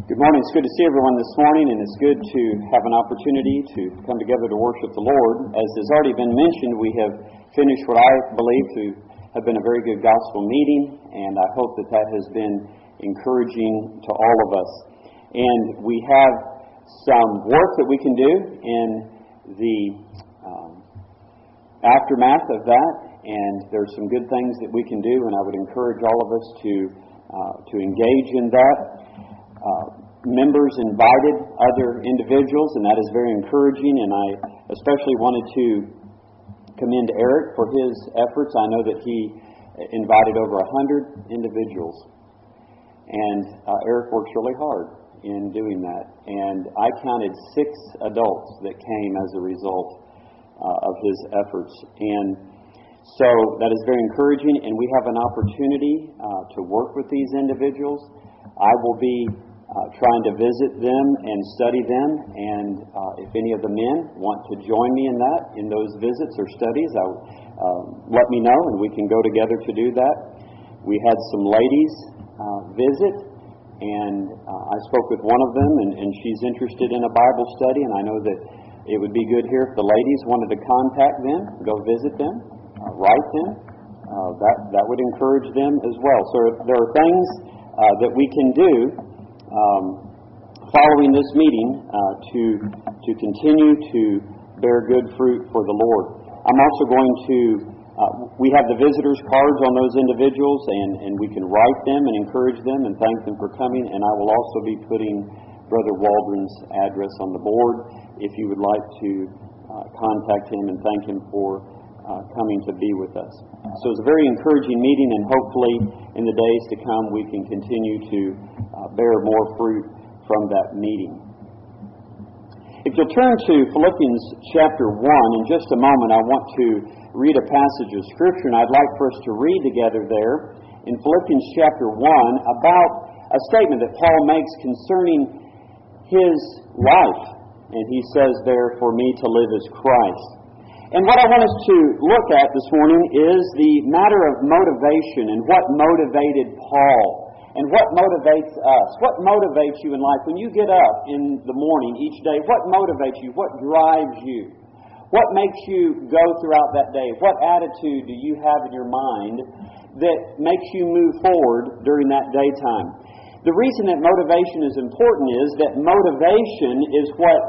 Good morning. It's good to see everyone this morning, and it's good to have an opportunity to come together to worship the Lord. As has already been mentioned, we have finished what I believe to have been a very good gospel meeting, and I hope that that has been encouraging to all of us. And we have some work that we can do in the aftermath of that, and there's some good things that we can do, and I would encourage all of us to engage in that. Members invited other individuals, and that is very encouraging, and I especially wanted to commend Eric for his efforts. I know that he invited over 100 individuals, and Eric works really hard in doing that, and I counted 6 adults that came as a result of his efforts, and so that is very encouraging, and we have an opportunity to work with these individuals. I will be trying to visit them and study them, and if any of the men want to join me in those visits or studies, let me know, and we can go together to do that. We had some ladies visit, and I spoke with one of them, and she's interested in a Bible study, and I know that it would be good here if the ladies wanted to contact them, go visit them, write them. That would encourage them as well. So there are things that we can do following this meeting to continue to bear good fruit for the Lord. I'm also going to, we have the visitors' cards on those individuals, and we can write them and encourage them and thank them for coming, and I will also be putting Brother Waldron's address on the board if you would like to contact him and thank him for coming to be with us. So it's a very encouraging meeting, and hopefully in the days to come we can continue to bear more fruit from that meeting. If you'll turn to Philippians chapter 1 in just a moment, I want to read a passage of Scripture, and I'd like for us to read together there in Philippians chapter 1 about a statement that Paul makes concerning his life. And he says there, "For me to live is Christ." And what I want us to look at this morning is the matter of motivation and what motivated Paul and what motivates us. What motivates you in life? When you get up in the morning each day, what motivates you? What drives you? What makes you go throughout that day? What attitude do you have in your mind that makes you move forward during that daytime? The reason that motivation is important is that motivation is what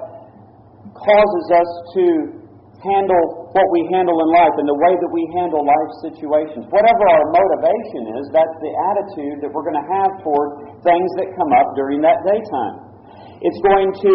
causes us to handle what we handle in life and the way that we handle life situations. Whatever our motivation is, that's the attitude that we're going to have toward things that come up during that daytime. It's going to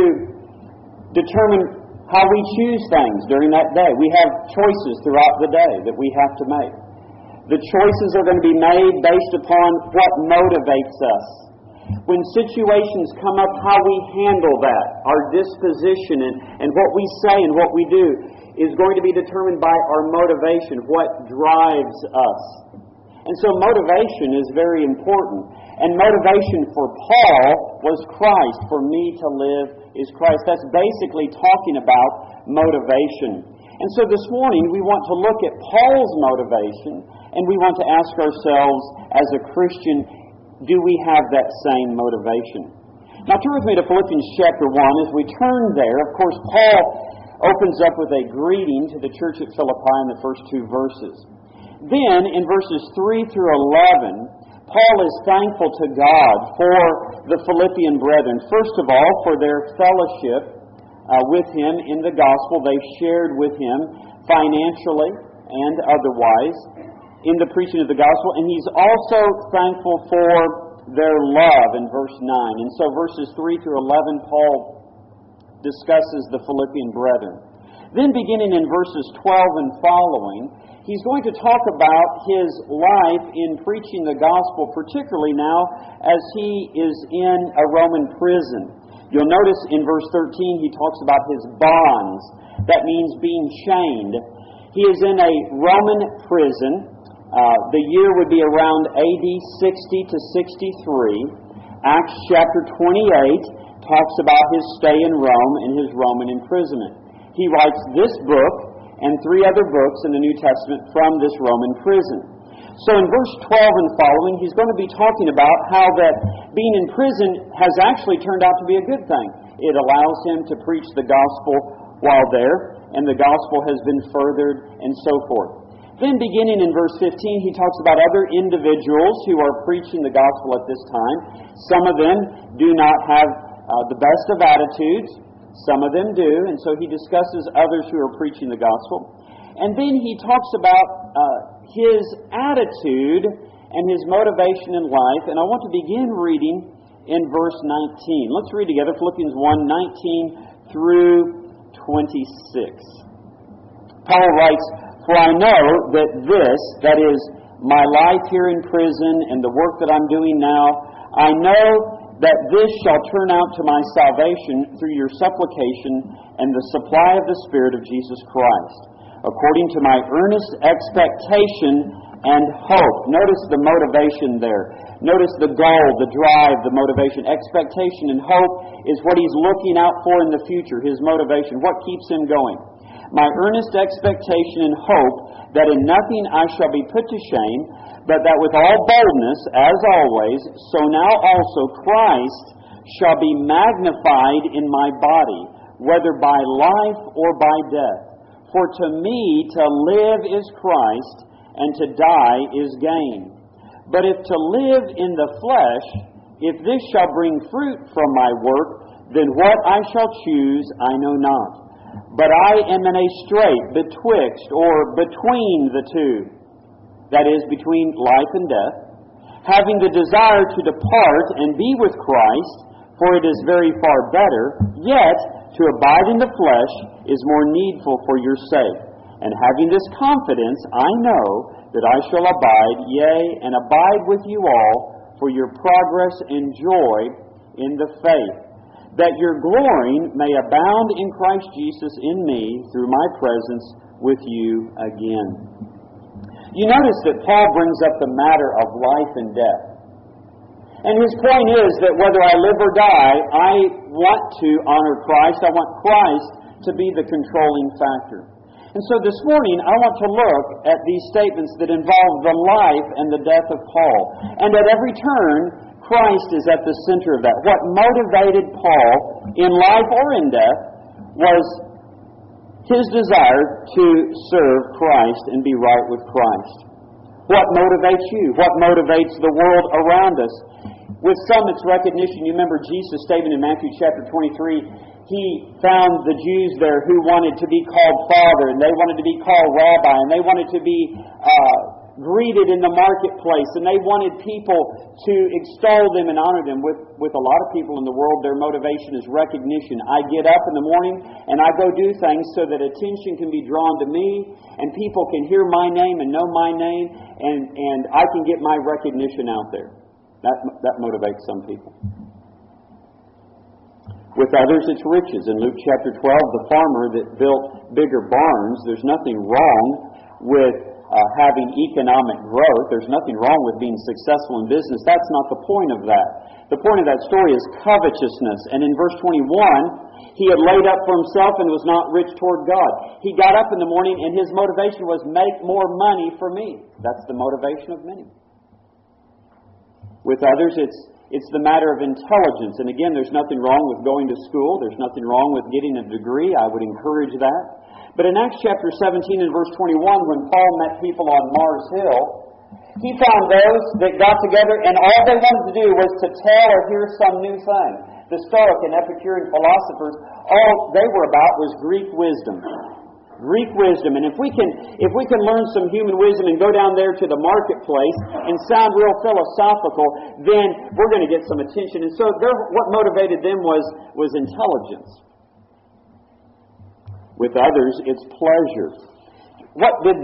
determine how we choose things during that day. We have choices throughout the day that we have to make. The choices are going to be made based upon what motivates us. When situations come up, how we handle that, our disposition and what we say and what we do is going to be determined by our motivation, what drives us. And so motivation is very important. And motivation for Paul was Christ. For me to live is Christ. That's basically talking about motivation. And so this morning we want to look at Paul's motivation, and we want to ask ourselves, as a Christian, do we have that same motivation? Now turn with me to Philippians chapter 1. As we turn there, of course, Paul opens up with a greeting to the church at Philippi in the first 2 verses. Then, in verses 3 through 11, Paul is thankful to God for the Philippian brethren. First of all, for their fellowship with him in the gospel. They shared with him financially and otherwise in the preaching of the gospel. And he's also thankful for their love in verse 9. And so verses 3 through 11, Paul discusses the Philippian brethren. Then beginning in verses 12 and following, he's going to talk about his life in preaching the gospel, particularly now as he is in a Roman prison. You'll notice in verse 13 he talks about his bonds. That means being chained. He is in a Roman prison. The year would be around AD 60 to 63. Acts chapter 28 talks about his stay in Rome and his Roman imprisonment. He writes this book and 3 other books in the New Testament from this Roman prison. So in verse 12 and following, he's going to be talking about how that being in prison has actually turned out to be a good thing. It allows him to preach the gospel while there, and the gospel has been furthered, and so forth. Then beginning in verse 15, he talks about other individuals who are preaching the gospel at this time. Some of them do not have the best of attitudes. Some of them do, and so he discusses others who are preaching the gospel. And then he talks about his attitude and his motivation in life, and I want to begin reading in verse 19. Let's read together Philippians 1:19 through 26. Paul writes, "For I know that this, that is, my life here in prison and the work that I'm doing now, I know that this shall turn out to my salvation through your supplication and the supply of the Spirit of Jesus Christ, according to my earnest expectation and hope." Notice the motivation there. Notice the goal, the drive, the motivation. Expectation and hope is what he's looking out for in the future, his motivation. What keeps him going? "My earnest expectation and hope that in nothing I shall be put to shame, but that with all boldness, as always, so now also Christ shall be magnified in my body, whether by life or by death. For to me to live is Christ, and to die is gain. But if to live in the flesh, if this shall bring fruit from my work, then what I shall choose I know not. But I am in a strait betwixt or between the two," that is, between life and death, "having the desire to depart and be with Christ, for it is very far better, yet to abide in the flesh is more needful for your sake. And having this confidence, I know that I shall abide, yea, and abide with you all, for your progress and joy in the faith, that your glorying may abound in Christ Jesus in me through my presence with you again." You notice that Paul brings up the matter of life and death. And his point is that whether I live or die, I want to honor Christ. I want Christ to be the controlling factor. And so this morning, I want to look at these statements that involve the life and the death of Paul. And at every turn, Christ is at the center of that. What motivated Paul in life or in death was his desire to serve Christ and be right with Christ. What motivates you? What motivates the world around us? With some, it's recognition. You remember Jesus' statement in Matthew chapter 23. He found the Jews there who wanted to be called Father, and they wanted to be called Rabbi, and they wanted to be greeted in the marketplace, and they wanted people to extol them and honor them. With a lot of people in the world, their motivation is recognition. I get up in the morning and I go do things so that attention can be drawn to me, and people can hear my name and know my name, and I can get my recognition out there. That motivates some people. With others, it's riches. In Luke chapter 12, the farmer that built bigger barns, there's nothing wrong with having economic growth. There's nothing wrong with being successful in business. That's not the point of that. The point of that story is covetousness. And in verse 21, he had laid up for himself and was not rich toward God. He got up in the morning and his motivation was, make more money for me. That's the motivation of many. With others, it's the matter of intelligence. And again, there's nothing wrong with going to school. There's nothing wrong with getting a degree. I would encourage that. But in Acts chapter 17 and verse 21, when Paul met people on Mars Hill, he found those that got together and all they wanted to do was to tell or hear some new thing. The Stoic and Epicurean philosophers, all they were about was Greek wisdom. Greek wisdom. And if we can learn some human wisdom and go down there to the marketplace and sound real philosophical, then we're going to get some attention. And so what motivated them was intelligence. With others, it's pleasure. What did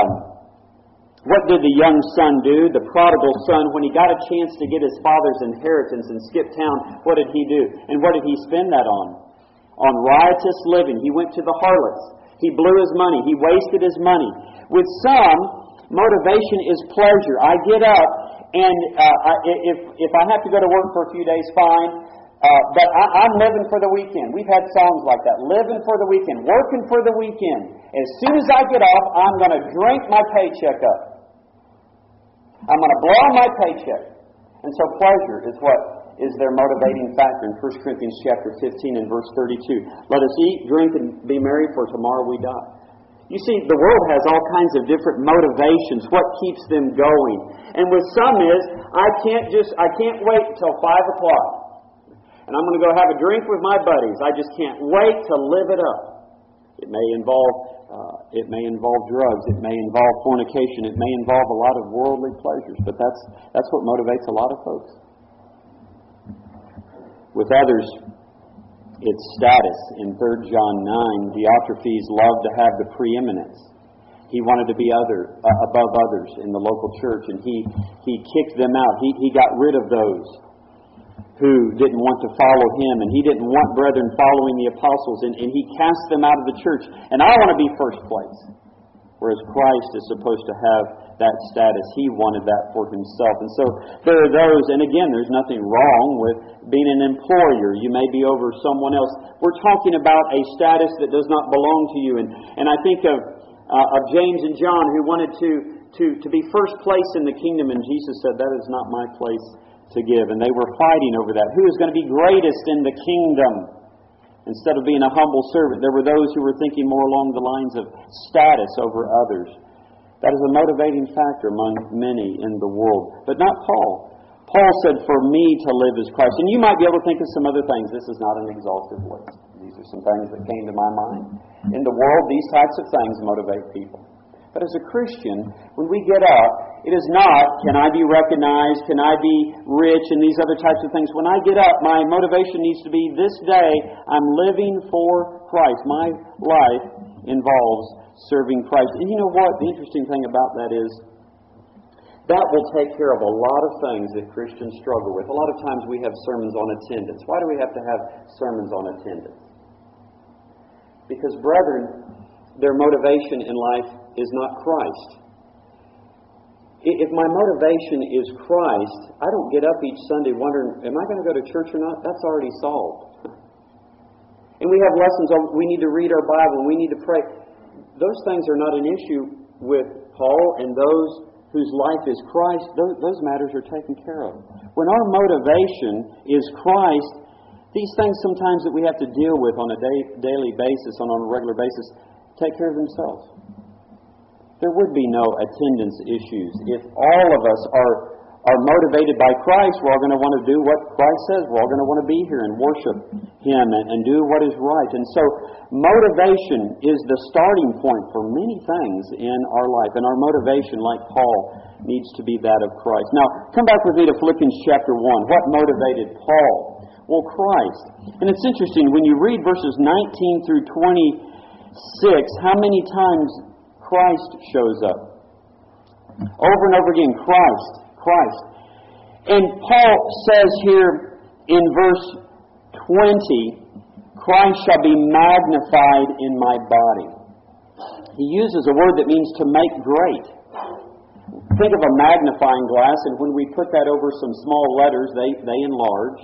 the young son do? The prodigal son, when he got a chance to get his father's inheritance and skip town, what did he do? And what did he spend that on? On riotous living. He went to the harlots. He blew his money. He wasted his money. With some, motivation is pleasure. I get up, and if I have to go to work for a few days, fine. But I'm living for the weekend. We've had songs like that. Living for the weekend. Working for the weekend. As soon as I get off, I'm going to drink my paycheck up. I'm going to blow my paycheck. And so pleasure is what is their motivating factor in 1 Corinthians chapter 15 and verse 32. Let us eat, drink, and be merry, for tomorrow we die. You see, the world has all kinds of different motivations. What keeps them going? And with some is, I can't wait until 5 o'clock. And I'm going to go have a drink with my buddies. I just can't wait to live it up. It may involve drugs. It may involve fornication. It may involve a lot of worldly pleasures. But that's what motivates a lot of folks. With others, it's status. In 3 John 9, Diotrephes loved to have the preeminence. He wanted to be above others in the local church, and he kicked them out. He got rid of those who didn't want to follow him, and he didn't want brethren following the apostles, and he cast them out of the church. And I want to be first place. Whereas Christ is supposed to have that status. He wanted that for himself. And so there are those, and again, there's nothing wrong with being an employer. You may be over someone else. We're talking about a status that does not belong to you. And I think of James and John, who wanted to be first place in the kingdom, and Jesus said, that is not my place to give. And they were fighting over that. Who is going to be greatest in the kingdom? Instead of being a humble servant, there were those who were thinking more along the lines of status over others. That is a motivating factor among many in the world. But not Paul. Paul said, for me to live is Christ. And you might be able to think of some other things. This is not an exhaustive list. These are some things that came to my mind. In the world, these types of things motivate people. But as a Christian, when we get up, it is not, can I be recognized, can I be rich, and these other types of things. When I get up, my motivation needs to be, this day, I'm living for Christ. My life involves serving Christ. And you know what? The interesting thing about that is, that will take care of a lot of things that Christians struggle with. A lot of times we have sermons on attendance. Why do we have to have sermons on attendance? Because, brethren, their motivation in life is not Christ. If my motivation is Christ, I don't get up each Sunday wondering, am I going to go to church or not? That's already solved. And we have lessons on, we need to read our Bible, and we need to pray. Those things are not an issue with Paul and those whose life is Christ. Those matters are taken care of. When our motivation is Christ, these things sometimes that we have to deal with on a daily basis, on a regular basis, take care of themselves. There would be no attendance issues. If all of us are motivated by Christ, we're all going to want to do what Christ says. We're all going to want to be here and worship Him and do what is right. And so motivation is the starting point for many things in our life. And our motivation, like Paul, needs to be that of Christ. Now, come back with me to Philippians chapter 1. What motivated Paul? Well, Christ. And it's interesting, when you read verses 19 through 26, how many times Christ shows up? Over and over again, Christ. And Paul says here in verse 20, Christ shall be magnified in my body. He uses a word that means to make great. Think of a magnifying glass, and when we put that over some small letters, they enlarge.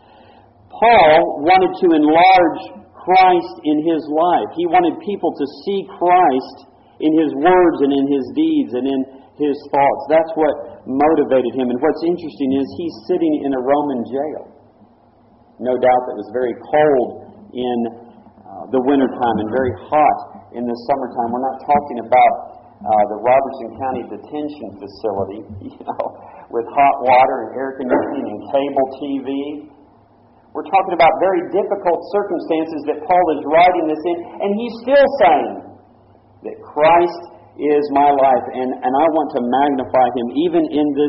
Paul wanted to enlarge Christ in his life. He wanted people to see Christ in his words and in his deeds and in his thoughts. That's what motivated him. And what's interesting is he's sitting in a Roman jail. No doubt that was very cold in the wintertime and very hot in the summertime. We're not talking about the Robertson County Detention Facility, with hot water and air conditioning and cable TV. We're talking about very difficult circumstances that Paul is writing this in, and he's still saying that Christ is my life, and I want to magnify Him even in this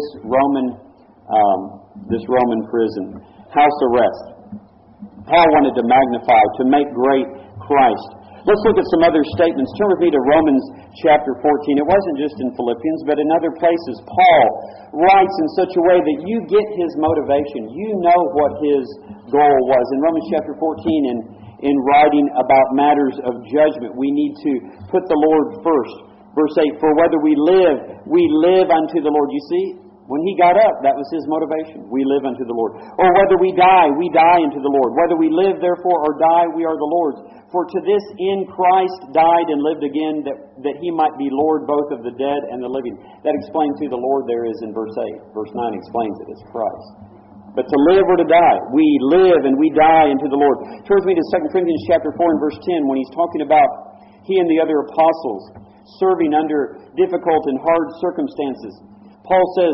Roman prison, house arrest. Paul wanted to magnify, to make great Christ. Let's look at some other statements. Turn with me to Romans chapter 14. It wasn't just in Philippians, but in other places. Paul writes in such a way that you get his motivation. You know what his goal was. In Romans chapter 14, in writing about matters of judgment, we need to put the Lord first. Verse 8, for whether we live unto the Lord. You see, When He got up, that was His motivation. We live unto the Lord. Or whether we die unto the Lord. Whether we live, therefore, or die, we are the Lord's. For to this end Christ died and lived again, that He might be Lord both of the dead and the living. That explains who the Lord there is in verse 8. Verse 9 explains it. It's Christ. But to live or to die, we live and we die unto the Lord. Turn with me to 2 Corinthians chapter 4 and verse 10, when he's talking about he and the other apostles serving under difficult and hard circumstances. Paul says,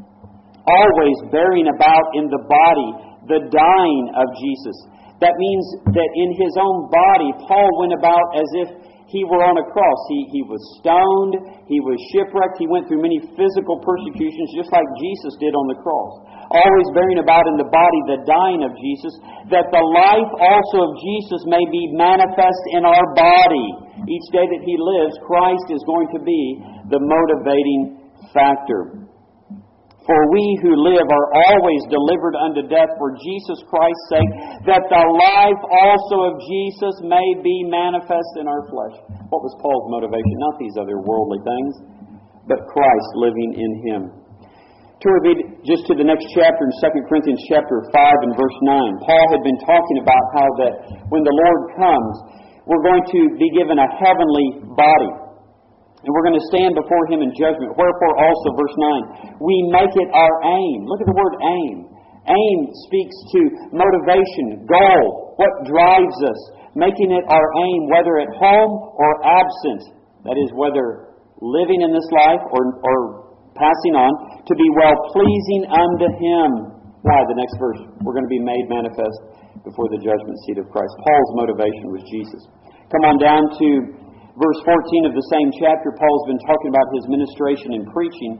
always bearing about in the body the dying of Jesus. That means that in His own body, Paul went about as if He were on a cross. He was stoned, he was shipwrecked, he went through many physical persecutions just like Jesus did on the cross. Always bearing about in the body the dying of Jesus, that the life also of Jesus may be manifest in our body. Each day that He lives, Christ is going to be the motivating factor. For we who live are always delivered unto death for Jesus Christ's sake, that the life also of Jesus may be manifest in our flesh. What was Paul's motivation? Not these other worldly things, but Christ living in him. Turn with me just to the next chapter in 2 Corinthians chapter 5 and verse 9. Paul had been talking about how that when the Lord comes, we're going to be given a heavenly body. And we're going to stand before Him in judgment. Wherefore also, verse 9, we make it our aim. Look at the word aim. Aim speaks to motivation, goal, what drives us. Making it our aim, whether at home or absent. That is, whether living in this life or passing on, to be well-pleasing unto Him. Why? The next verse. We're going to be made manifest before the judgment seat of Christ. Paul's motivation was Jesus. Come on down to verse 14 of the same chapter. Paul's been talking about his ministration and preaching.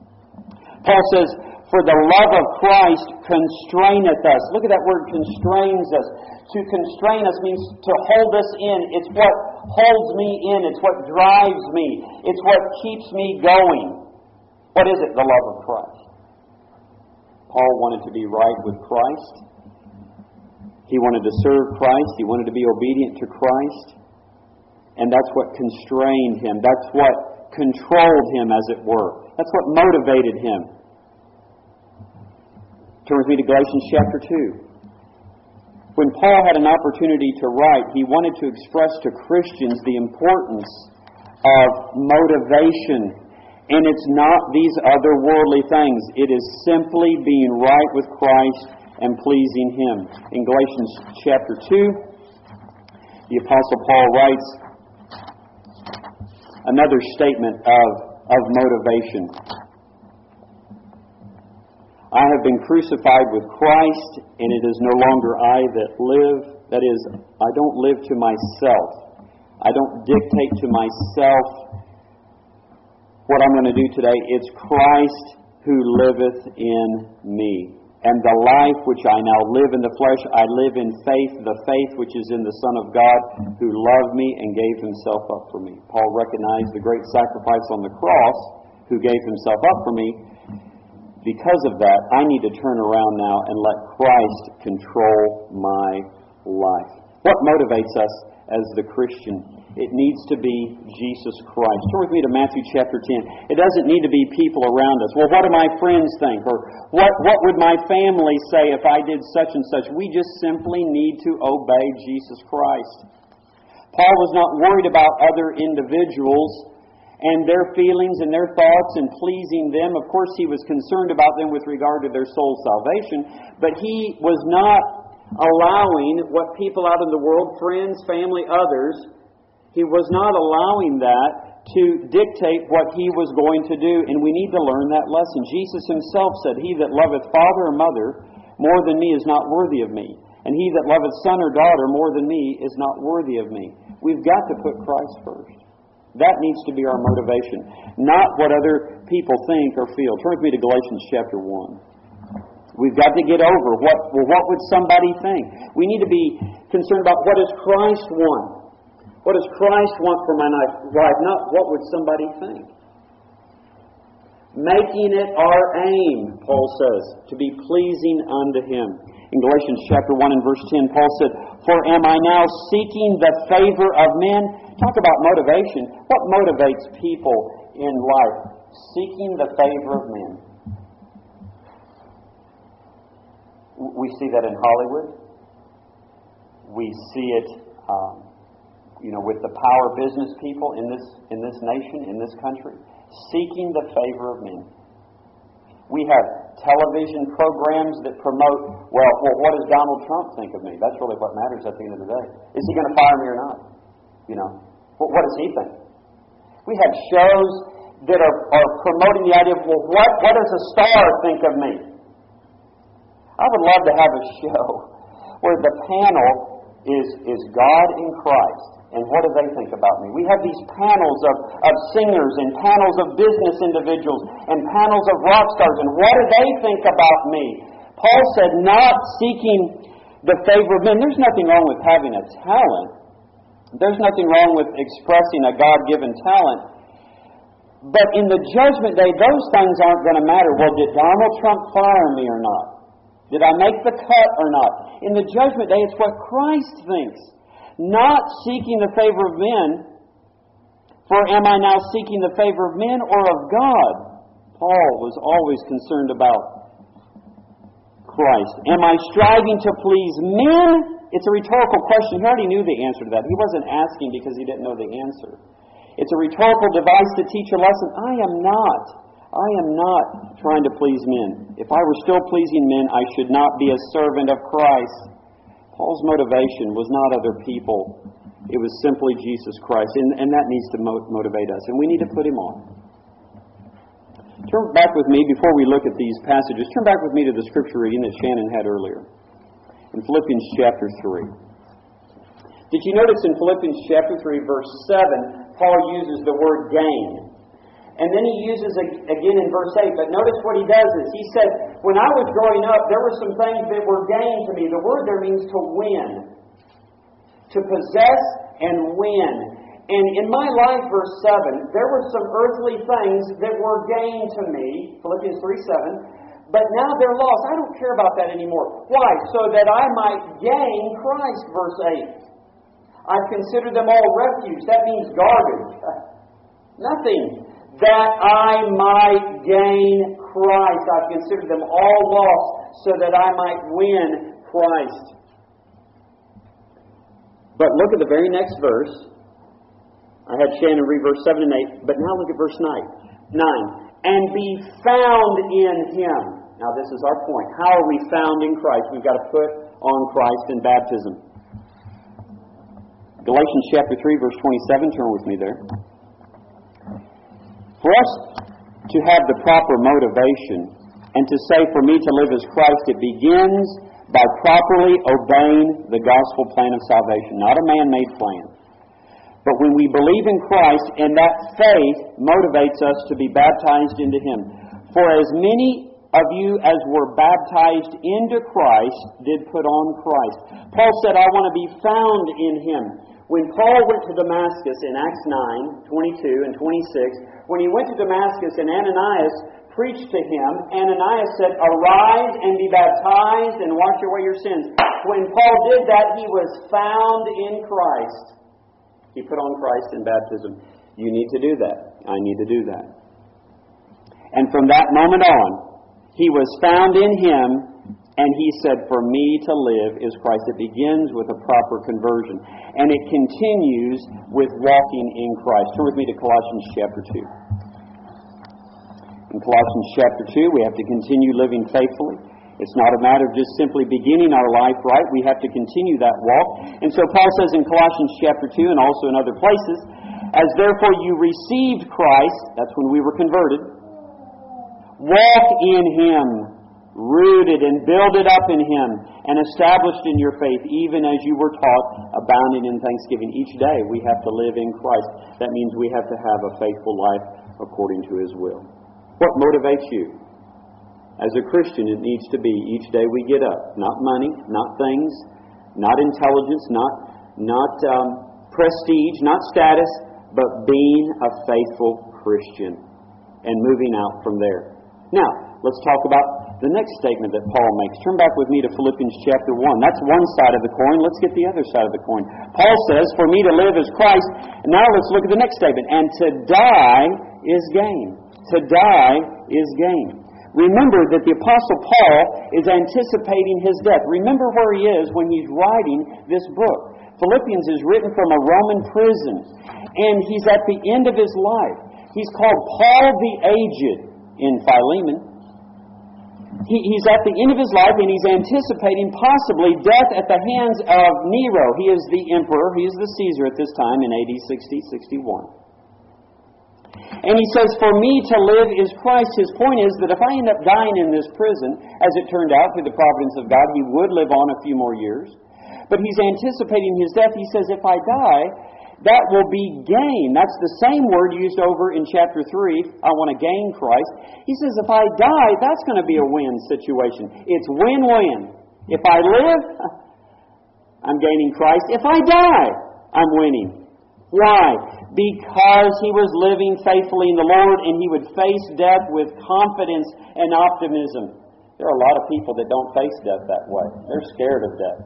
Paul says, for the love of Christ constraineth us. Look at that word, constrains us. To constrain us means to hold us in. It's what holds me in. It's what drives me. It's what keeps me going. What is it? The love of Christ. Paul wanted to be right with Christ. He wanted to serve Christ. He wanted to be obedient to Christ. And that's what constrained him. That's what controlled him, as it were. That's what motivated him. Turn with me to Galatians chapter 2. When Paul had an opportunity to write, he wanted to express to Christians the importance of motivation. And it's not these other worldly things. It is simply being right with Christ and pleasing Him. In Galatians chapter 2, the Apostle Paul writes another statement of motivation. I have been crucified with Christ, and it is no longer I that live. That is, I don't live to myself. I don't dictate to myself what I'm going to do today. It's Christ who liveth in me. And the life which I now live in the flesh, I live in faith, the faith which is in the Son of God, who loved me and gave Himself up for me. Paul recognized the great sacrifice on the cross, who gave Himself up for me. Because of that, I need to turn around now and let Christ control my life. What motivates us as the Christian? It needs to be Jesus Christ. Turn with me to Matthew chapter 10. It doesn't need to be people around us. Well, what do my friends think? Or what would my family say if I did such and such? We just simply need to obey Jesus Christ. Paul was not worried about other individuals and their feelings and their thoughts and pleasing them. Of course, he was concerned about them with regard to their soul's salvation, but he was not allowing what people out in the world, friends, family, others, he was not allowing that to dictate what he was going to do, and we need to learn that lesson. Jesus Himself said, he that loveth father or mother more than me is not worthy of me, and he that loveth son or daughter more than me is not worthy of me. We've got to put Christ first. That needs to be our motivation, not what other people think or feel. Turn with me to Galatians chapter 1. We've got to get over what would somebody think? We need to be concerned about what does Christ want? What does Christ want for my life? Not what would somebody think? Making it our aim, Paul says, to be pleasing unto Him. In Galatians chapter 1 and verse 10, Paul said, for am I now seeking the favor of men? Talk about motivation. What motivates people in life? Seeking the favor of men. We see that in Hollywood. We see it, with the power business people in this nation, in this country, seeking the favor of men. We have television programs that promote, well, what does Donald Trump think of me? That's really what matters at the end of the day. Is he going to fire me or not? What does he think? We have shows that are promoting the idea of, well, what does a star think of me? I would love to have a show where the panel is God in Christ. And what do they think about me? We have these panels of singers and panels of business individuals and panels of rock stars. And what do they think about me? Paul said, not seeking the favor of men. There's nothing wrong with having a talent. There's nothing wrong with expressing a God-given talent. But in the judgment day, those things aren't going to matter. Well, did Donald Trump fire me or not? Did I make the cut or not? In the judgment day, it's what Christ thinks. Not seeking the favor of men, for am I now seeking the favor of men or of God? Paul was always concerned about Christ. Am I striving to please men? It's a rhetorical question. He already knew the answer to that. He wasn't asking because he didn't know the answer. It's a rhetorical device to teach a lesson. I am not trying to please men. If I were still pleasing men, I should not be a servant of Christ. Paul's motivation was not other people. It was simply Jesus Christ. And that needs to motivate us. And we need to put Him on. Turn back with me, before we look at these passages, turn back with me to the scripture reading that Shannon had earlier. In Philippians chapter 3. Did you notice in Philippians chapter 3, verse 7, Paul uses the word gain. And then he uses again in verse 8. But notice what he does is, he said, when I was growing up, there were some things that were gain to me. The word there means to win. To possess and win. And in my life, verse 7, there were some earthly things that were gain to me. Philippians 3:7. But now they're lost. I don't care about that anymore. Why? So that I might gain Christ, verse 8. I've considered them all refuse. That means garbage. Nothing. That I might gain Christ. I've considered them all lost so that I might win Christ. But look at the very next verse. I had Shannon read verse 7 and 8, but now look at verse 9. And be found in Him. Now this is our point. How are we found in Christ? We've got to put on Christ in baptism. Galatians chapter 3, verse 27. Turn with me there. For us to have the proper motivation and to say, for me to live as Christ, it begins by properly obeying the gospel plan of salvation, not a man-made plan. But when we believe in Christ, and that faith motivates us to be baptized into Him. For as many of you as were baptized into Christ did put on Christ. Paul said, I want to be found in Him. When Paul went to Damascus in Acts 9, 22 and 26, when he went to Damascus and Ananias preached to him, Ananias said, arise and be baptized and wash away your sins. When Paul did that, he was found in Christ. He put on Christ in baptism. You need to do that. I need to do that. And from that moment on, he was found in Him. And he said, for me to live is Christ. It begins with a proper conversion. And it continues with walking in Christ. Turn with me to Colossians chapter 2. In Colossians chapter 2, we have to continue living faithfully. It's not a matter of just simply beginning our life right. We have to continue that walk. And so Paul says in Colossians chapter 2 and also in other places, as therefore you received Christ, that's when we were converted, walk in Him, rooted and builded up in Him, and established in your faith, even as you were taught, abounding in thanksgiving. Each day we have to live in Christ. That means we have to have a faithful life according to His will. What motivates you? As a Christian, it needs to be each day we get up. Not money, not things, not intelligence, not prestige, not status, but being a faithful Christian and moving out from there. Now, let's talk about the next statement that Paul makes. Turn back with me to Philippians chapter 1. That's one side of the coin. Let's get the other side of the coin. Paul says, for me to live is Christ. And now let's look at the next statement. And to die is gain. To die is gain. Remember that the Apostle Paul is anticipating his death. Remember where he is when he's writing this book. Philippians is written from a Roman prison, and he's at the end of his life. He's called Paul the Aged in Philemon. He's at the end of his life, and he's anticipating possibly death at the hands of Nero. He is the emperor, he is the Caesar at this time in AD 60-61. And he says, for me to live is Christ. His point is that if I end up dying in this prison, as it turned out through the providence of God, he would live on a few more years. But he's anticipating his death. He says, if I die, that will be gain. That's the same word used over in chapter 3. I want to gain Christ. He says, if I die, that's going to be a win situation. It's win-win. If I live, I'm gaining Christ. If I die, I'm winning. Why? Because he was living faithfully in the Lord, and he would face death with confidence and optimism. There are a lot of people that don't face death that way. They're scared of death.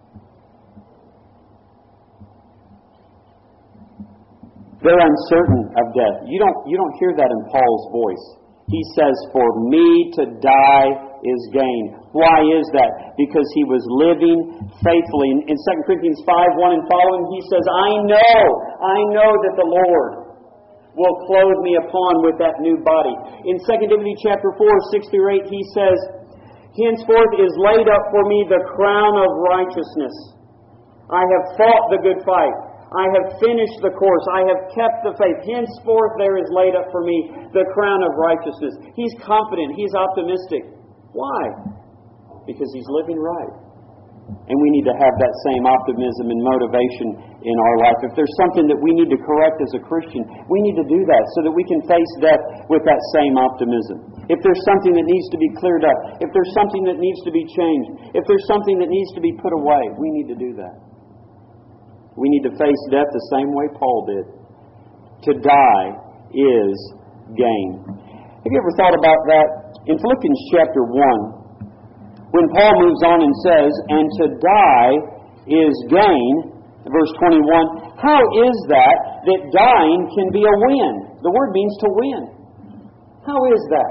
They're uncertain of death. You don't hear that in Paul's voice. He says, for me to die is gain. Why is that? Because he was living faithfully. In 2 Corinthians 5:1 and following, he says, I know that the Lord will clothe me upon with that new body. In 2 Timothy chapter 4:6-8, he says, henceforth is laid up for me the crown of righteousness. I have fought the good fight. I have finished the course. I have kept the faith. Henceforth there is laid up for me the crown of righteousness. He's confident. He's optimistic. Why? Because he's living right. And we need to have that same optimism and motivation in our life. If there's something that we need to correct as a Christian, we need to do that so that we can face death with that same optimism. If there's something that needs to be cleared up, if there's something that needs to be changed, if there's something that needs to be put away, we need to do that. We need to face death the same way Paul did. To die is gain. Have you ever thought about that? In Philippians chapter 1, when Paul moves on and says, and to die is gain, verse 21, how is that dying can be a win? The word means to win. How is that?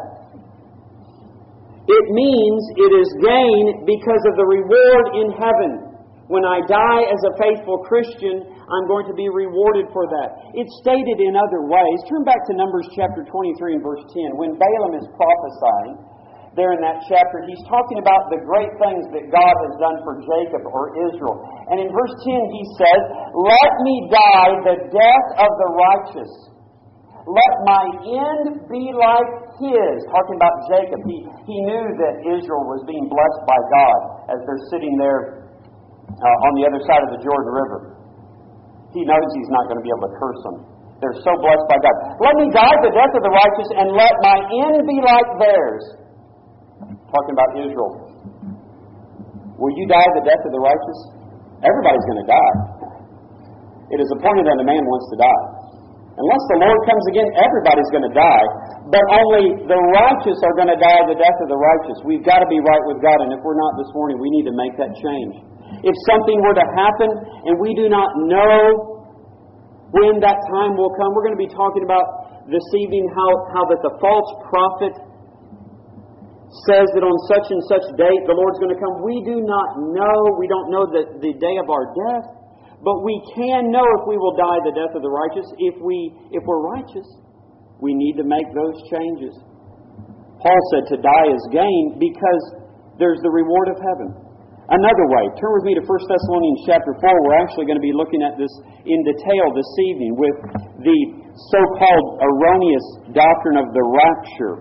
It means it is gain because of the reward in heaven. When I die as a faithful Christian, I'm going to be rewarded for that. It's stated in other ways. Turn back to Numbers chapter 23 and verse 10. When Balaam is prophesying, there in that chapter, he's talking about the great things that God has done for Jacob or Israel. And in verse 10 he says, let me die the death of the righteous. Let my end be like his. Talking about Jacob. He knew that Israel was being blessed by God as they're sitting there on the other side of the Jordan River. He knows he's not going to be able to curse them. They're so blessed by God. Let me die the death of the righteous, and let my end be like theirs. Talking about Israel. Will you die the death of the righteous? Everybody's going to die. It is appointed unto man once to die. Unless the Lord comes again, everybody's going to die. But only the righteous are going to die the death of the righteous. We've got to be right with God, and if we're not this morning, we need to make that change. If something were to happen and we do not know when that time will come, we're going to be talking about this evening how that the false prophet says that on such and such date the Lord's going to come. We do not know. We don't know the day of our death. But we can know if we will die the death of the righteous. If we're righteous, we need to make those changes. Paul said to die is gain because there's the reward of heaven. Another way, turn with me to 1 Thessalonians chapter 4. We're actually going to be looking at this in detail this evening with the so-called erroneous doctrine of the rapture.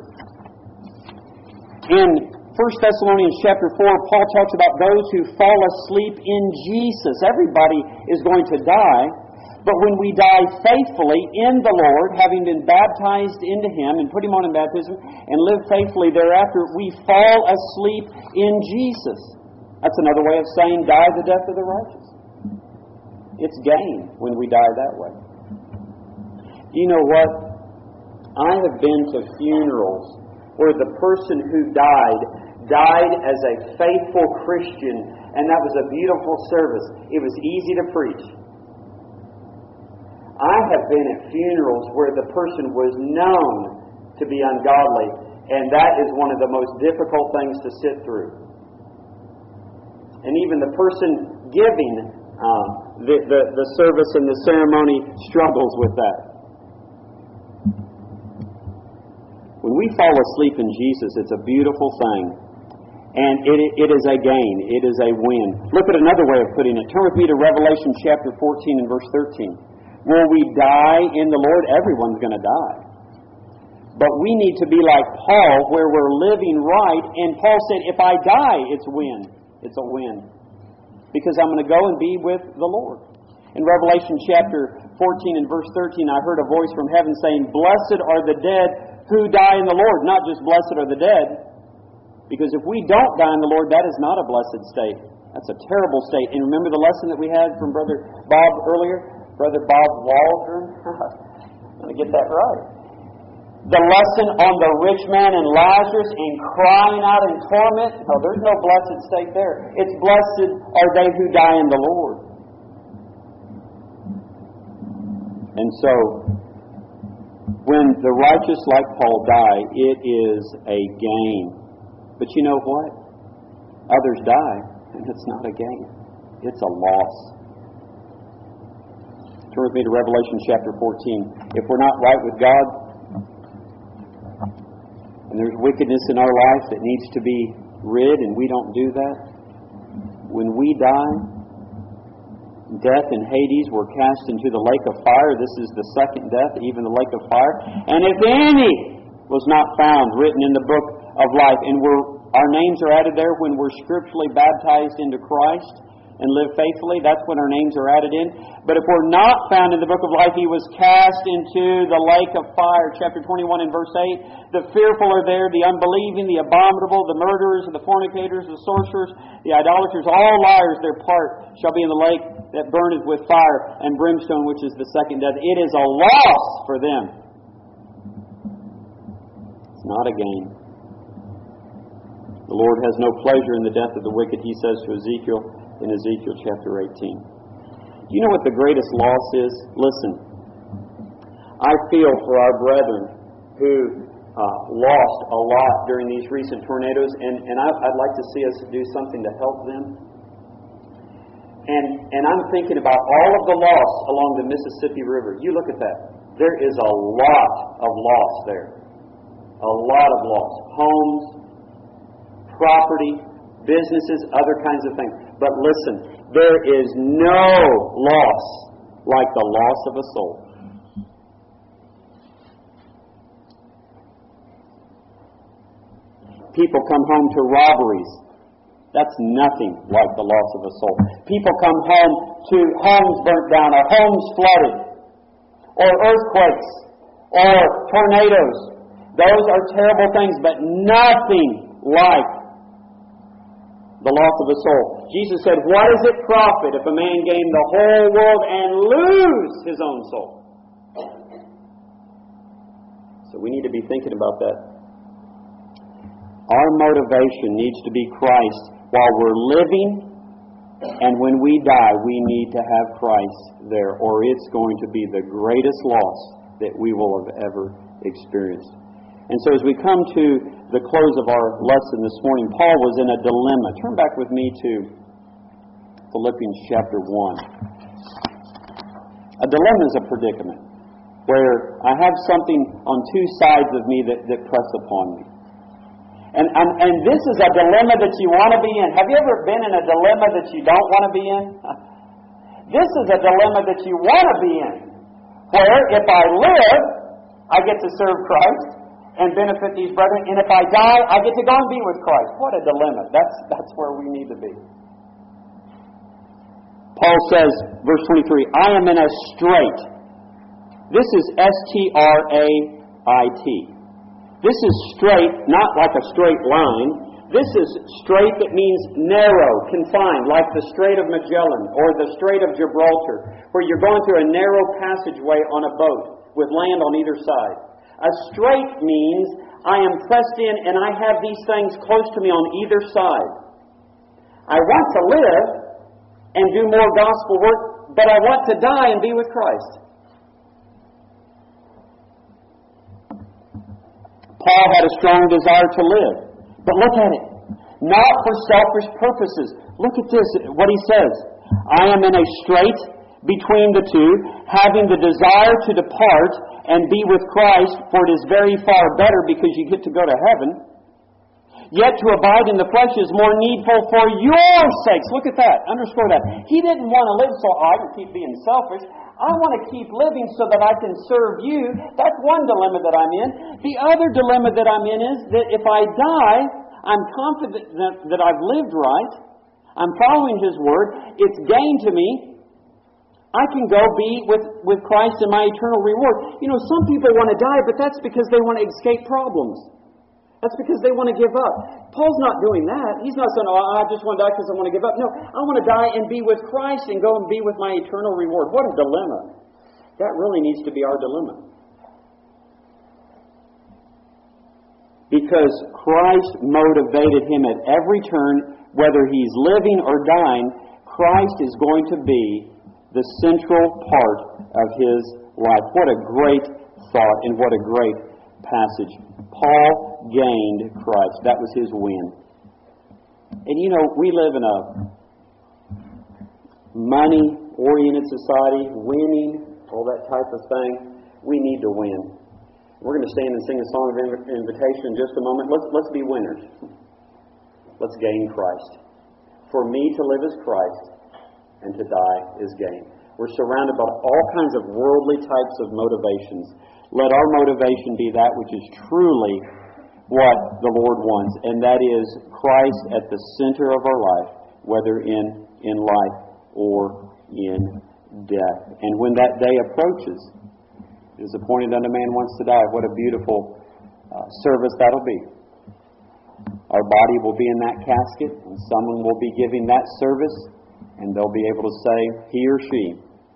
In 1 Thessalonians chapter 4, Paul talks about those who fall asleep in Jesus. Everybody is going to die, but when we die faithfully in the Lord, having been baptized into Him and put Him on in baptism and live faithfully thereafter, we fall asleep in Jesus. That's another way of saying die the death of the righteous. It's gain when we die that way. You know what? I have been to funerals where the person who died as a faithful Christian, and that was a beautiful service. It was easy to preach. I have been at funerals where the person was known to be ungodly, And that is one of the most difficult things to sit through. And even the person giving the service and the ceremony struggles with that. When we fall asleep in Jesus, it's a beautiful thing. And it is a gain. It is a win. Look at another way of putting it. Turn with me to Revelation chapter 14 and verse 13. Will we die in the Lord? Everyone's going to die. But we need to be like Paul, where we're living right. And Paul said, if I die, it's win. It's a win. Because I'm going to go and be with the Lord. In Revelation chapter 14 and verse 13, I heard a voice from heaven saying, blessed are the dead who die in the Lord. Not just blessed are the dead. Because if we don't die in the Lord, that is not a blessed state. That's a terrible state. And remember the lesson that we had from Brother Bob earlier? Brother Bob Waldron? I'm going to get that right. The lesson on the rich man and Lazarus and crying out in torment. No, there's no blessed state there. It's blessed are they who die in the Lord. And so, when the righteous like Paul die, it is a gain. But you know what? Others die, and it's not a gain. It's a loss. Turn with me to Revelation chapter 14. If we're not right with God, and there's wickedness in our life that needs to be rid, and we don't do that, when we die, death and Hades were cast into the lake of fire. This is the second death, even the lake of fire. And if any was not found written in the book of life, and our names are added there when we're scripturally baptized into Christ and live faithfully, that's when our names are added in. But if we're not found in the book of life, he was cast into the lake of fire. Chapter 21 and verse 8. The fearful are there, the unbelieving, the abominable, the murderers, the fornicators, the sorcerers, the idolaters, all liars, their part shall be in the lake that burneth with fire and brimstone, which is the second death. It is a loss for them. It's not a gain. The Lord has no pleasure in the death of the wicked, he says to Ezekiel in Ezekiel chapter 18. Do you know what the greatest loss is? Listen, I feel for our brethren who lost a lot during these recent tornadoes, and I'd like to see us do something to help them. And I'm thinking about all of the loss along the Mississippi River. You look at that. There is a lot of loss there. A lot of loss. Homes, property, businesses, other kinds of things. But listen, there is no loss like the loss of a soul. People come home to robberies. That's nothing like the loss of a soul. People come home to homes burnt down, or homes flooded, or earthquakes, or tornadoes. Those are terrible things, but nothing like the loss of a soul. Jesus said, what does it profit if a man gain the whole world and lose his own soul? So we need to be thinking about that. Our motivation needs to be Christ while we're living, and when we die, we need to have Christ there, or it's going to be the greatest loss that we will have ever experienced. And so as we come to the close of our lesson this morning, Paul was in a dilemma. Turn back with me to Philippians chapter 1. A dilemma is a predicament where I have something on two sides of me that press upon me. And this is a dilemma that you want to be in. Have you ever been in a dilemma that you don't want to be in? This is a dilemma that you want to be in. Where if I live, I get to serve Christ and benefit these brethren. And if I die, I get to go and be with Christ. What a dilemma. That's where we need to be. Paul says, verse 23, I am in a strait. This is S-T-R-A-I-T. This is straight, not like a straight line. This is straight that means narrow, confined, like the Strait of Magellan or the Strait of Gibraltar, where you're going through a narrow passageway on a boat with land on either side. A strait means I am pressed in and I have these things close to me on either side. I want to live and do more gospel work, but I want to die and be with Christ. Paul had a strong desire to live. But look at it. Not for selfish purposes. Look at this, what he says. I am in a strait between the two, having the desire to depart and be with Christ, for it is very far better because you get to go to heaven. Yet to abide in the flesh is more needful for your sakes. Look at that. Underscore that. He didn't want to live so I can keep being selfish. I want to keep living so that I can serve you. That's one dilemma that I'm in. The other dilemma that I'm in is that if I die, I'm confident that I've lived right. I'm following His Word. It's gain to me. I can go be with Christ in my eternal reward. You know, some people want to die, but that's because they want to escape problems. That's because they want to give up. Paul's not doing that. He's not saying, I just want to die because I want to give up. No, I want to die and be with Christ and go and be with my eternal reward. What a dilemma. That really needs to be our dilemma. Because Christ motivated him at every turn, whether he's living or dying, Christ is going to be the central part of his life. What a great thought and what a great passage. Paul gained Christ. That was his win. And you know, we live in a money-oriented society, winning, all that type of thing. We need to win. We're going to stand and sing a song of invitation in just a moment. Let's be winners. Let's gain Christ. For me to live is Christ, and to die is gain. We're surrounded by all kinds of worldly types of motivations. Let our motivation be that which is truly what the Lord wants, and that is Christ at the center of our life, whether in life or in death. And when that day approaches, it is appointed unto man once to die. What a beautiful service that'll be. Our body will be in that casket, and someone will be giving that service, and they'll be able to say, he or she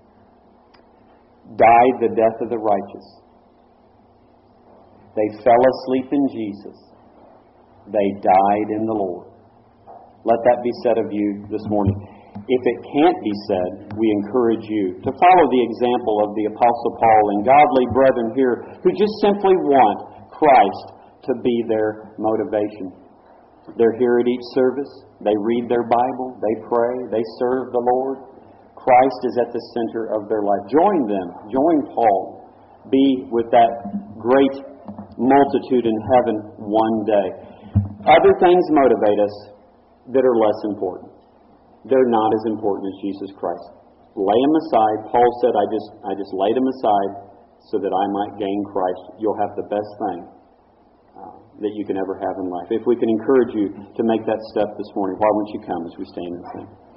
died the death of the righteous. They fell asleep in Jesus. They died in the Lord. Let that be said of you this morning. If it can't be said, we encourage you to follow the example of the Apostle Paul and godly brethren here who just simply want Christ to be their motivation. They're here at each service. They read their Bible. They pray. They serve the Lord. Christ is at the center of their life. Join them. Join Paul. Be with that great multitude in heaven one day. Other things motivate us that are less important. They're not as important as Jesus Christ. Lay them aside. Paul said, I just laid them aside so that I might gain Christ. You'll have the best thing that you can ever have in life. If we can encourage you to make that step this morning, why won't you come as we stand and sing?